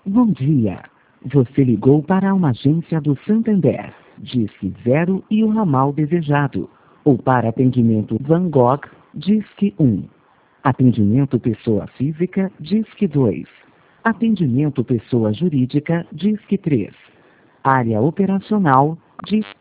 Bom dia. Você ligou para uma agência do Santander. Disque 0 e o ramal desejado. Ou para atendimento Van Gogh, Disque 1. Atendimento pessoa física, Disque 2. Atendimento pessoa jurídica, Disque 3. Área operacional, Disque